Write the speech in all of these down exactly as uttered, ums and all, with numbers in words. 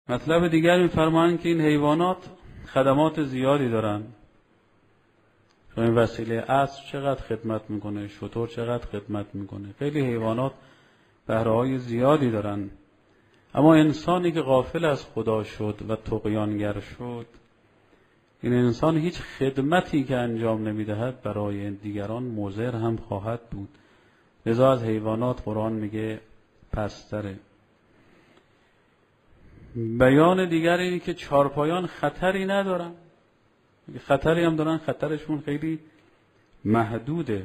مطلب دیگر می‌فرمایند که این حیوانات خدمات زیادی دارن. این وسیله اسب چقدر خدمت میکنه، شتر چقدر خدمت میکنه. خیلی حیوانات بهره‌های زیادی دارن. اما انسانی که غافل از خدا شد و طغیانگر شد، این انسان هیچ خدمتی که انجام نمیدهد برای دیگران مضر هم خواهد بود. لذا از حیوانات قرآن میگه پستره. بیان دیگر اینه که چارپایان خطری ندارن. خطری هم دارن، خطرشون خیلی محدوده.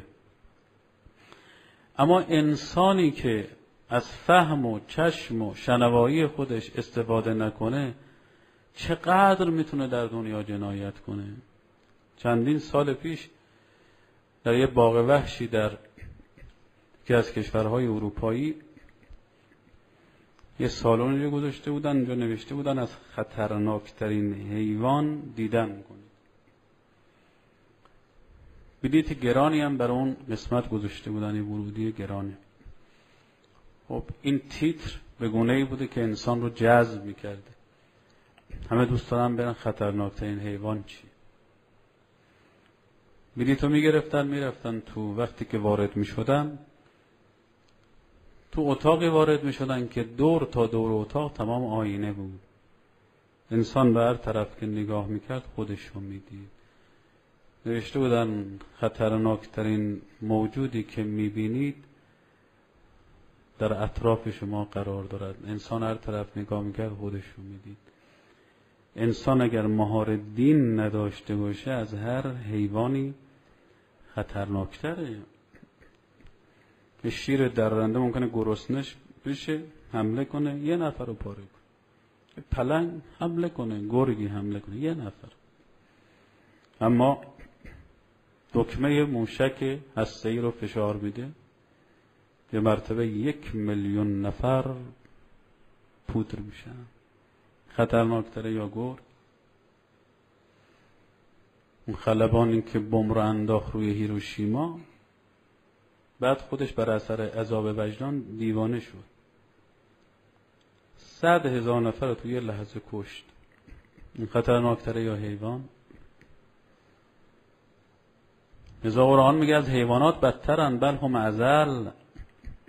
اما انسانی که از فهم و چشم و شنوایی خودش استفاده نکنه چقدر میتونه در دنیا جنایت کنه. چندین سال پیش در یه باغ وحشی در یکی از کشورهای اروپایی یه سالن گذاشته بودن، اونجا نوشته بودن از خطرناکترین حیوان دیدن کنید. بلیط گرانی هم برای اون قسمت گذاشته بودن، یه ورودی گرانی. خب این تیتر به گونه‌ای بوده که انسان رو جذب می‌کرده. همه دوست دارن برن خطرناکترین حیوان چی. بلیطو می‌گرفتن می‌رفتن تو. وقتی که وارد می‌شدن تو اتاقی وارد می‌شدن که دور تا دور اتاق تمام آینه بود. انسان به هر طرف که نگاه می‌کرد خودش رو می‌دید. نوشته بودن خطرناکترین موجودی که می‌بینید در اطراف شما قرار دارد. انسان هر طرف نگاه می‌کرد خودش رو می‌دید. انسان اگر مهار دین نداشته باشه از هر حیوانی خطرناکتره. یه شیر درنده ممکنه گرسنش بشه حمله کنه یه نفر رو پاره کنه. یه پلنگ حمله کنه، گرگی حمله کنه یه نفر. اما دکمه موشک هسته‌ای رو فشار میده یه مرتبه یک میلیون نفر پودر میشن. خطرناکتره یا گرگ؟ اون خلبانی که بمب رو انداخت روی هیروشیما بعد خودش بر اثر عذاب وجدان دیوانه شد. صد هزار نفر رو توی یه لحظه کشت. این خطرناکتره یا حیوان؟ لذا قرآن میگه از حیوانات بدترن، بل هم اضل.